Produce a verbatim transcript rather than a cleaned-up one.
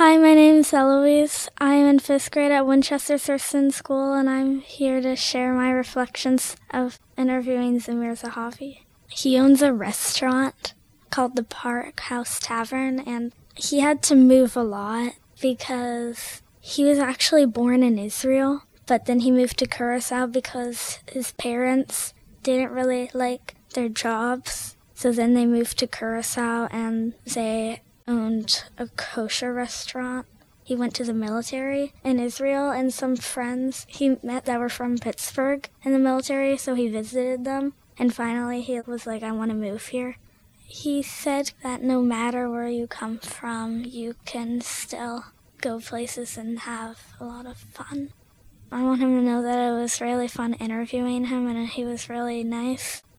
Hi, my name is Eloise. I am in fifth grade at Winchester Thurston School, and I'm here to share my reflections of interviewing Zamir Zahavi. He owns a restaurant called the Park House Tavern, and he had to move a lot because he was actually born in Israel, but then he moved to Curacao because his parents didn't really like their jobs. So then they moved to Curacao, and they owned a kosher restaurant. He went to the military in Israel, and some friends he met that were from Pittsburgh in the military, so he visited them. And finally he was like, I want to move here. He said that no matter where you come from, you can still go places and have a lot of fun. I want him to know that it was really fun interviewing him, and he was really nice.